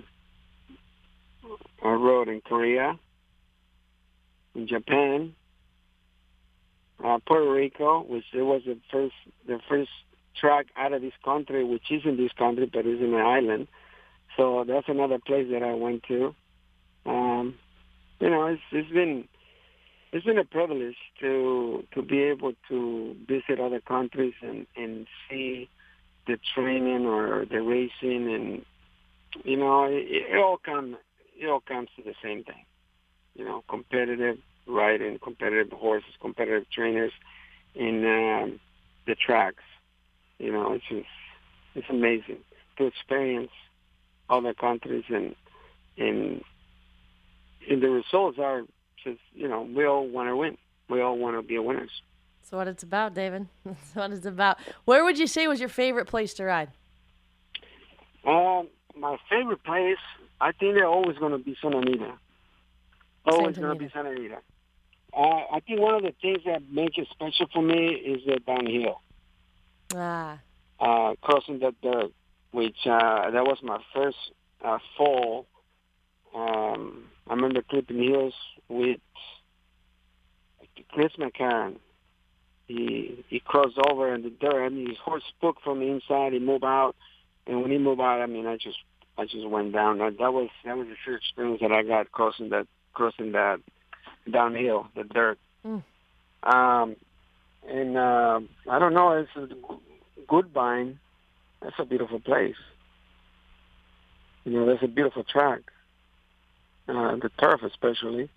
I rode in Korea, in Japan, uh, Puerto Rico, which it was the first the first track out of this country, which is in this country, but is in an island. So that's another place that I went to. Um, you know, it's it's been it's been a privilege to to be able to visit other countries and, and see the training or the racing, and you know, it, it all comes. It all comes to the same thing, you know, competitive riding, competitive horses, competitive trainers in um, the tracks. You know, it's just, it's amazing to experience other countries, and, and, and the results are just, you know, we all want to win. We all want to be winners. That's what it's about, David. That's what it's about. Where would you say was your favorite place to ride? Um, my favorite place, I think they're always going to be Santa Anita. Always going to be Santa Anita. Uh, I think one of the things that make it special for me is the downhill. Ah. Uh, crossing that dirt, which uh, that was my first uh, fall. Um, I remember clipping heels with Chris McCarron. He he crossed over in the dirt. I mean, his horse spooked from the inside. He moved out, and when he moved out, I mean, I just I just went down. That, that was that was the first experience that I got crossing that crossing that downhill, the dirt. Mm. Um, and uh, I don't know. It's a Goodbine. That's a beautiful place. You know, that's a beautiful track. Uh, the turf, especially.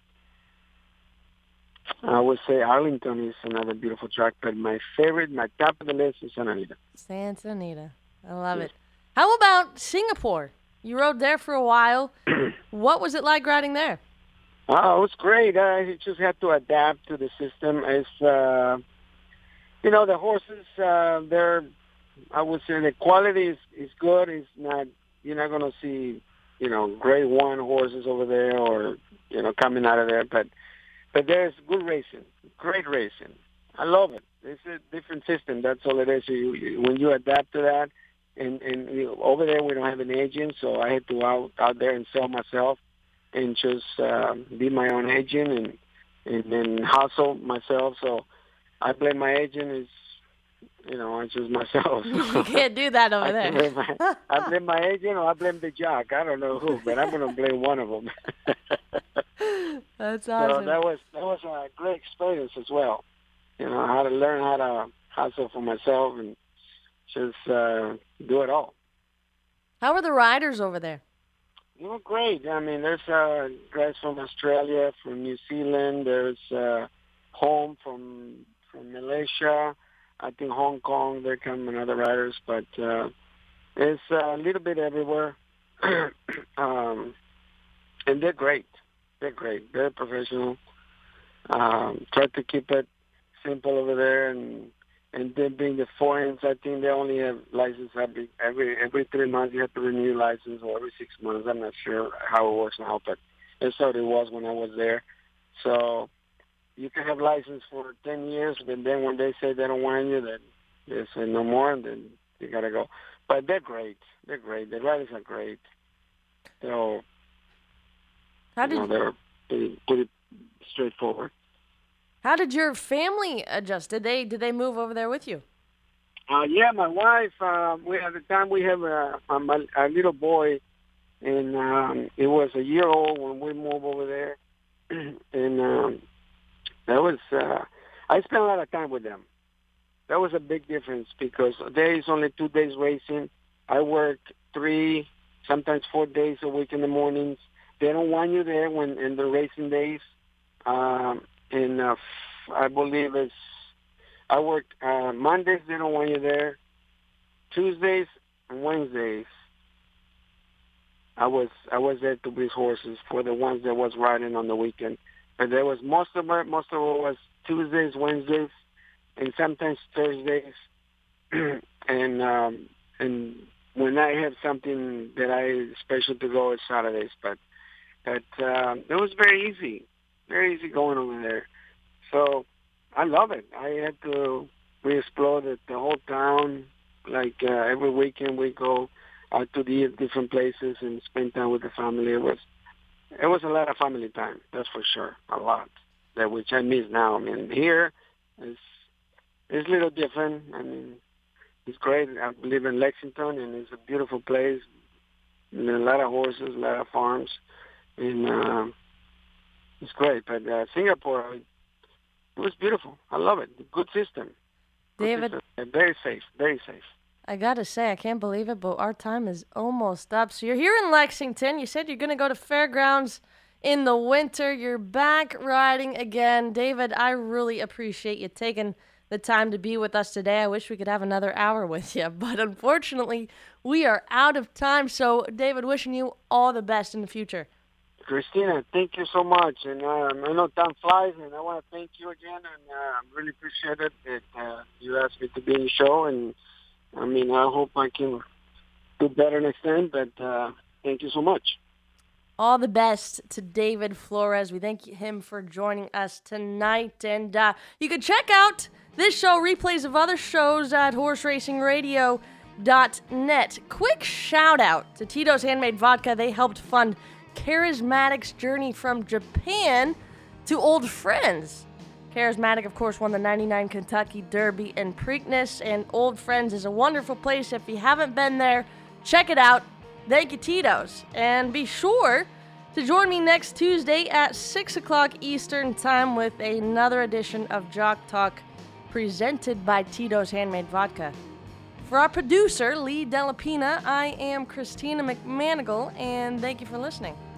I would say Arlington is another beautiful track, but my favorite, my top of the list is Santa Anita. Santa Anita. I love yes. it. How about Singapore? You rode there for a while. What was it like riding there? Oh, it was great. I just had to adapt to the system. It's, uh, you know, the horses, uh, they're, I would say the quality is, is good. It's not, you're not going to see, you know, grade one horses over there or, you know, coming out of there. But, but there's good racing, great racing. I love it. It's a different system. That's all it is. You, you, when you adapt to that, and, and you know, over there we don't have an agent, so I had to out out there and sell myself and just uh, be my own agent and and then hustle myself. So I blame my agent as, you know, it's just myself. You can't do that over I there. Blame my, I blame my agent or I blame the jock. I don't know who, but I'm going to blame one of them. That's awesome. So that was that was a great experience as well. You know, how to learn how to hustle for myself and just uh, do it all. How are the riders over there? They were great. I mean, there's uh, guys from Australia, from New Zealand. There's uh, home from from Malaysia. I think Hong Kong, there come another riders, but uh, it's a little bit everywhere. um, and they're great. They're great. They're professional. Um, try to keep it simple over there, and and then being the foreigners, I think they only have license every every every three months. You have to renew license, or every six months. I'm not sure how it works now, but that's how it was when I was there. So you can have license for ten years, but then when they say they don't want you, then they say no more, and then you gotta go. But they're great. They're great. The riders are great. So how did you know, they're pretty, pretty straightforward. How did your family adjust? Did they did they move over there with you? Uh, yeah, my wife. Uh, we at the time we have a, a, a little boy, and um, it was a year old when we moved over there, and um, that was. Uh, I spent a lot of time with them. That was a big difference because there is only two days racing. I work three, sometimes four days a week in the mornings. They don't want you there when in the racing days. Um, and uh, I believe it's, I work uh, Mondays, they don't want you there. Tuesdays and Wednesdays, I was I was there to breeze horses for the ones that was riding on the weekend. But there was most of it, most of it was Tuesdays, Wednesdays, and sometimes Thursdays. and um, and when I have something that I special to go, it's Saturdays. But but uh, it was very easy. Very easy going over there. So I love it. I had to re-explore the, the whole town. Like uh, every weekend we go out to the different places and spend time with the family. It was it was a lot of family time, that's for sure. A lot. That which I miss now. I mean, here it's, it's a little different. I mean, it's great. I live in Lexington, and it's a beautiful place. And a lot of horses, a lot of farms. And uh, it's great, but uh, Singapore, it was beautiful. I love it. Good system. Good David, system. Very safe, very safe. I gotta say, I can't believe it, but our time is almost up. So you're here in Lexington. You said you're gonna go to Fairgrounds in the winter. You're back riding again. David, I really appreciate you taking the time to be with us today. I wish we could have another hour with you, but unfortunately, we are out of time. So, David, wishing you all the best in the future. Christina, thank you so much. And um, I know time flies, and I want to thank you again. And uh, I really appreciate it that uh, you asked me to be in the show. And, I mean, I hope I can do better next time. But uh, thank you so much. All the best to David Flores. We thank him for joining us tonight. And uh, you can check out this show, replays of other shows at horse racing radio dot net. Quick shout-out to Tito's Handmade Vodka. They helped fund Charismatic's journey from Japan to Old Friends. Charismatic, of course, won the ninety-nine Kentucky Derby and Preakness, and Old Friends is a wonderful place. If you haven't been there, check it out. Thank you, Tito's. And be sure to join me next Tuesday at six o'clock Eastern Time with another edition of Jock Talk presented by Tito's Handmade Vodka. For our producer, Lee Delapina, I am Christina McManigal, and thank you for listening.